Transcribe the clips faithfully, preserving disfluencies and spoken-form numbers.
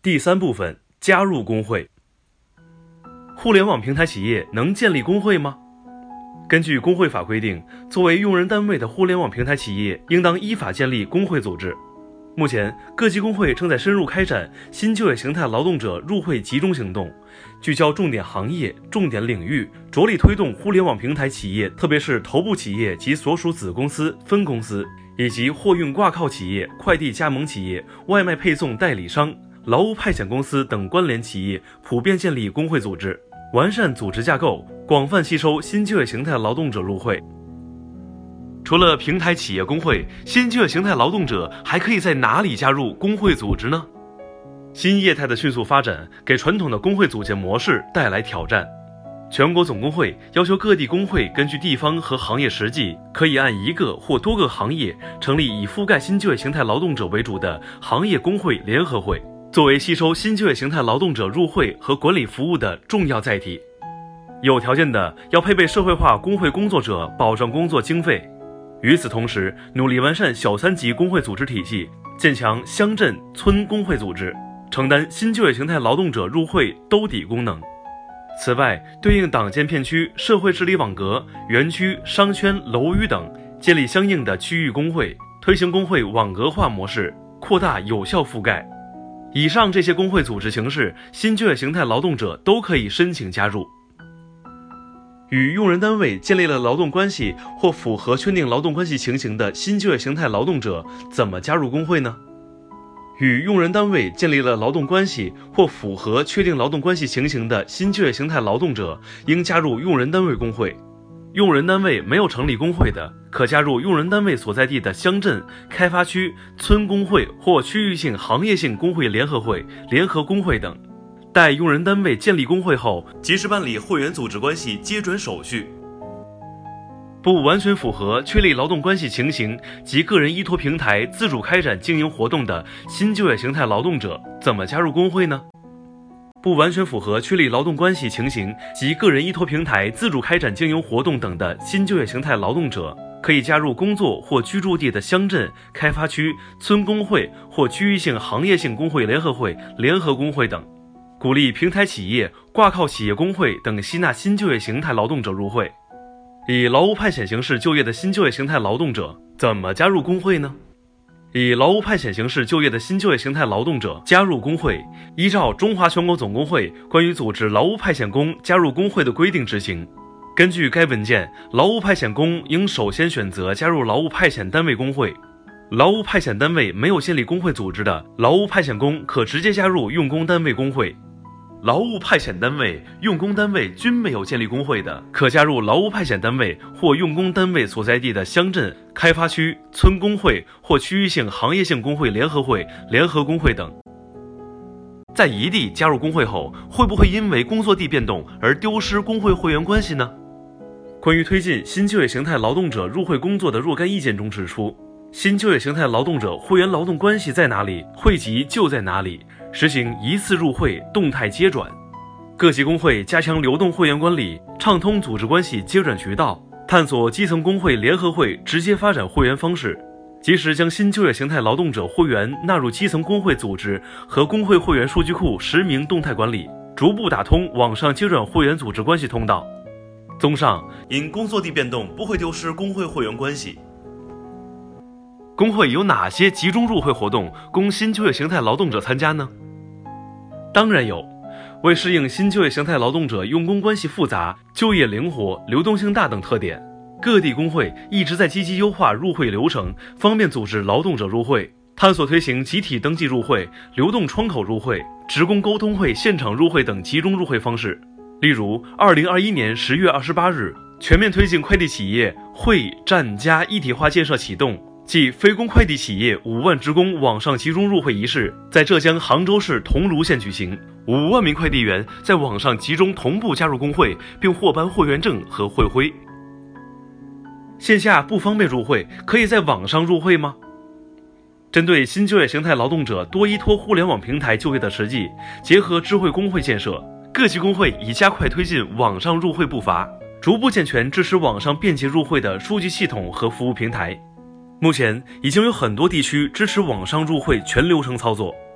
第三部分，加入工会。互联网平台企业能建立工会吗？根据工会法规定，作为用人单位的互联网平台企业应当依法建立工会组织。目前，各级工会正在深入开展新就业形态劳动者入会集中行动，聚焦重点行业、重点领域，着力推动互联网平台企业，特别是头部企业及所属子公司、分公司，以及货运挂靠企业、快递加盟企业、外卖配送代理商、劳务派遣公司等关联企业普遍建立工会组织，完善组织架构，广泛吸收新就业形态劳动者入会。除了平台企业工会，新就业形态劳动者还可以在哪里加入工会组织呢？新业态的迅速发展给传统的工会组建模式带来挑战。全国总工会要求各地工会根据地方和行业实际，可以按一个或多个行业成立以覆盖新就业形态劳动者为主的行业工会联合会，作为吸收新就业形态劳动者入会和管理服务的重要载体。有条件的要配备社会化工会工作者保障工作经费。与此同时，努力完善小三级工会组织体系，建强乡镇村工会组织，承担新就业形态劳动者入会兜底功能。此外，对应党建片区、社会治理网格、园区、商圈、楼宇等，建立相应的区域工会，推行工会网格化模式，扩大有效覆盖。以上这些工会组织形式，新就业形态劳动者都可以申请加入。与用人单位建立了劳动关系或符合确定劳动关系情形的新就业形态劳动者怎么加入工会呢？与用人单位建立了劳动关系或符合确定劳动关系情形的新就业形态劳动者应加入用人单位工会。用人单位没有成立工会的，可加入用人单位所在地的乡镇、开发区、村工会或区域性行业性工会联合会、联合工会等。待用人单位建立工会后，及时办理会员组织关系接转手续。不完全符合确立劳动关系情形及个人依托平台自主开展经营活动的新就业形态劳动者怎么加入工会呢？不完全符合确立劳动关系情形及个人依托平台自主开展经营活动等的新就业形态劳动者，可以加入工作或居住地的乡镇、开发区、村工会或区域性行业性工会联合会、联合工会等。鼓励平台企业、挂靠企业工会等吸纳新就业形态劳动者入会。以劳务派遣形式就业的新就业形态劳动者怎么加入工会呢？以劳务派遣形式就业的新就业形态劳动者加入工会，依照中华全国总工会关于组织劳务派遣工加入工会的规定执行。根据该文件，劳务派遣工应首先选择加入劳务派遣单位工会。劳务派遣单位没有建立工会组织的，劳务派遣工可直接加入用工单位工会。劳务派遣单位、用工单位均没有建立工会的，可加入劳务派遣单位或用工单位所在地的乡镇、开发区、村工会或区域性行业性工会联合会、联合工会等。在一地加入工会后，会不会因为工作地变动而丢失工会会员关系呢？关于推进新就业形态劳动者入会工作的若干意见中指出，新就业形态劳动者会员劳动关系在哪里，会籍就在哪里，实行一次入会动态接转。各级工会加强流动会员管理，畅通组织关系接转渠道，探索基层工会联合会直接发展会员方式，及时将新就业形态劳动者会员纳入基层工会组织和工会会员数据库实名动态管理，逐步打通网上接转会员组织关系通道。综上，因工作地变动不会丢失工会会员关系。工会有哪些集中入会活动供新就业形态劳动者参加呢？当然有。为适应新就业形态劳动者用工关系复杂、就业灵活、流动性大等特点，各地工会一直在积极优化入会流程，方便组织劳动者入会，探索推行集体登记入会、流动窗口入会、职工沟通会现场入会等集中入会方式。例如二零二一年十月二十八日，全面推进快递企业会站家一体化建设启动，即非公快递企业五万职工网上集中入会仪式在浙江杭州市桐庐县举行，五万名快递员在网上集中同步加入工会，并获颁会员证和会徽。线下不方便入会，可以在网上入会吗？针对新就业形态劳动者多依托互联网平台就业的实际，结合智慧工会建设，各级工会已加快推进网上入会步伐，逐步健全支持网上便捷入会的数据系统和服务平台。目前已经有很多地区支持网上入会全流程操作。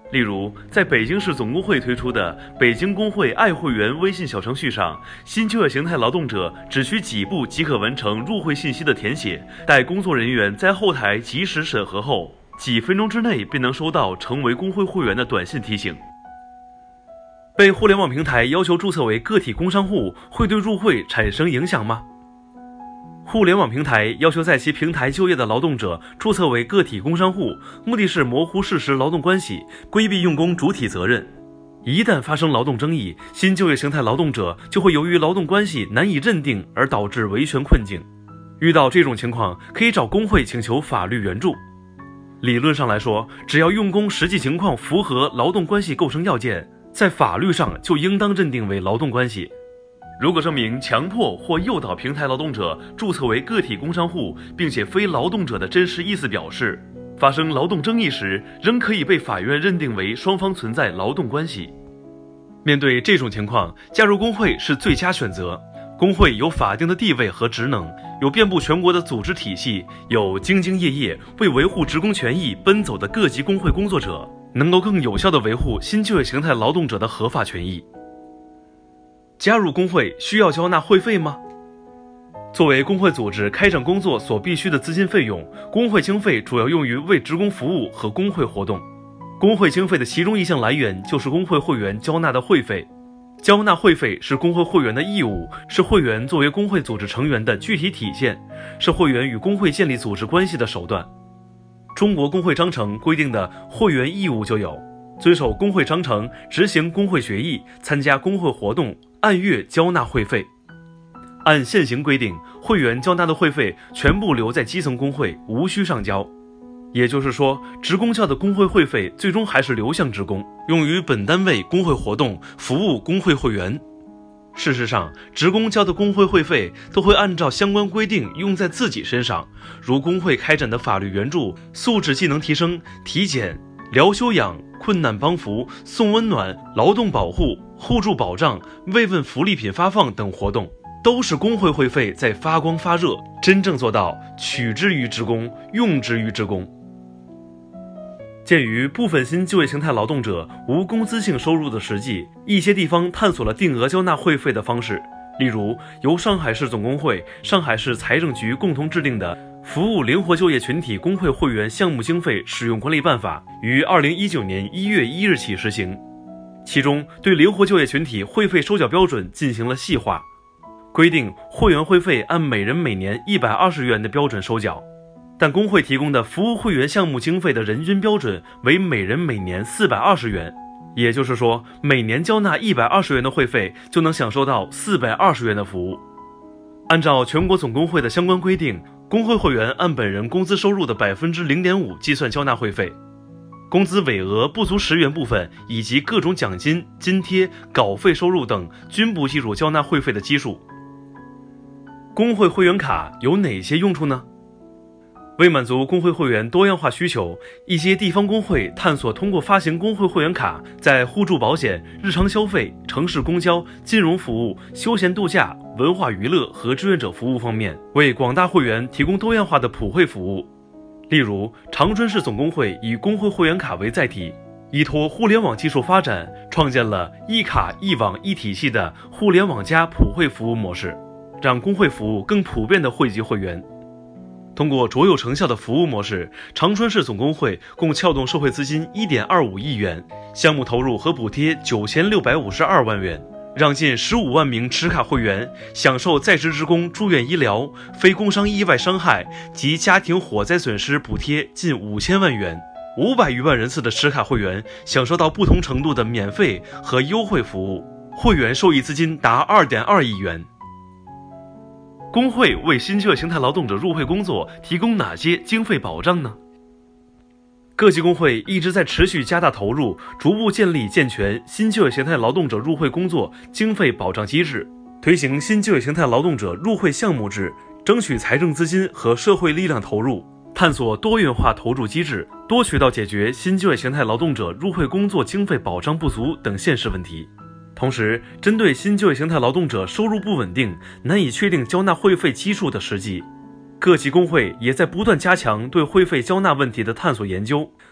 例如，在北京市总工会推出的北京工会爱会员微信小程序上，新就业形态劳动者只需几步即可完成入会信息的填写，待工作人员在后台及时审核后，几分钟之内便能收到成为工会会员的短信提醒。被互联网平台要求注册为个体工商户，会对入会产生影响吗？互联网平台要求在其平台就业的劳动者注册为个体工商户，目的是模糊事实劳动关系，规避用工主体责任。一旦发生劳动争议，新就业形态劳动者就会由于劳动关系难以认定而导致维权困境。遇到这种情况，可以找工会请求法律援助。理论上来说，只要用工实际情况符合劳动关系构成要件，在法律上就应当认定为劳动关系。如果证明强迫或诱导平台劳动者注册为个体工商户，并且非劳动者的真实意思表示，发生劳动争议时，仍可以被法院认定为双方存在劳动关系。面对这种情况，加入工会是最佳选择。工会有法定的地位和职能，有遍布全国的组织体系，有兢兢业业为维护职工权益奔走的各级工会工作者，能够更有效地维护新就业形态劳动者的合法权益。加入工会需要交纳会费吗？作为工会组织开展工作所必需的资金费用，工会经费主要用于为职工服务和工会活动。工会经费的其中一项来源就是工会会员交纳的会费。交纳会费是工会会员的义务，是会员作为工会组织成员的具体体现，是会员与工会建立组织关系的手段。中国工会章程规定的会员义务就有：遵守工会章程，执行工会决议，参加工会活动，按月交纳会费。按现行规定，会员交纳的会费全部留在基层工会，无需上交。也就是说，职工交的工会会费最终还是流向职工，用于本单位工会活动，服务工会会员。事实上，职工交的工会会费都会按照相关规定用在自己身上，如工会开展的法律援助、素质技能提升、体检、疗休养、困难帮扶、送温暖、劳动保护、互助保障、慰问福利品发放等活动，都是工会会费在发光发热，真正做到取之于职工，用之于职工。鉴于部分新就业形态劳动者无工资性收入的实际，一些地方探索了定额交纳会费的方式，例如由上海市总工会、上海市财政局共同制定的《服务灵活就业群体工会会员项目经费使用管理办法》于二零一九年一月一日起实行，其中对灵活就业群体会费收缴标准进行了细化，规定会员会费按每人每年一百二十元的标准收缴，但工会提供的服务会员项目经费的人均标准为每人每年四百二十元，也就是说，每年交纳一百二十元的会费就能享受到四百二十元的服务。按照全国总工会的相关规定，工会会员按本人工资收入的 百分之零点五 计算交纳会费，工资尾额不足十元部分以及各种奖金、津贴、稿费收入等均不计入交纳会费的基数。工会会员卡有哪些用处呢？为满足工会会员多样化需求，一些地方工会探索通过发行工会会员卡，在互助保险、日常消费、城市公交、金融服务、休闲度假、文化娱乐和志愿者服务方面，为广大会员提供多样化的普惠服务。例如，长春市总工会以工会会员卡为载体，依托互联网技术发展，创建了一卡一网一体系的互联网加普惠服务模式，让工会服务更普遍地惠及会员。通过卓有成效的服务模式，长春市总工会共撬动社会资金 一点二五亿元，项目投入和补贴九千六百五十二万元，让近十五万名持卡会员享受在职职工住院医疗、非工伤意外伤害及家庭火灾损失补贴近五千万元，五百余万人次的持卡会员享受到不同程度的免费和优惠服务，会员受益资金达 二点二亿元。工会为新就业形态劳动者入会工作提供哪些经费保障呢？各级工会一直在持续加大投入，逐步建立健全新就业形态劳动者入会工作经费保障机制，推行新就业形态劳动者入会项目制，争取财政资金和社会力量投入，探索多元化投入机制，多渠道解决新就业形态劳动者入会工作经费保障不足等现实问题。同时，针对新就业形态劳动者收入不稳定、难以确定交纳会费基数的实际，各级工会也在不断加强对会费交纳问题的探索研究，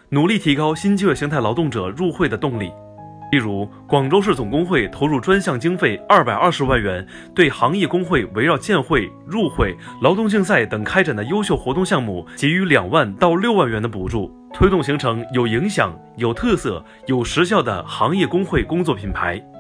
努力提高新就业形态劳动者入会的动力。例如，广州市总工会投入专项经费二百二十万元，对行业工会围绕建会、入会、劳动竞赛等开展的优秀活动项目给予两万到六万元的补助，推动形成有影响、有特色、有实效的行业工会工作品牌。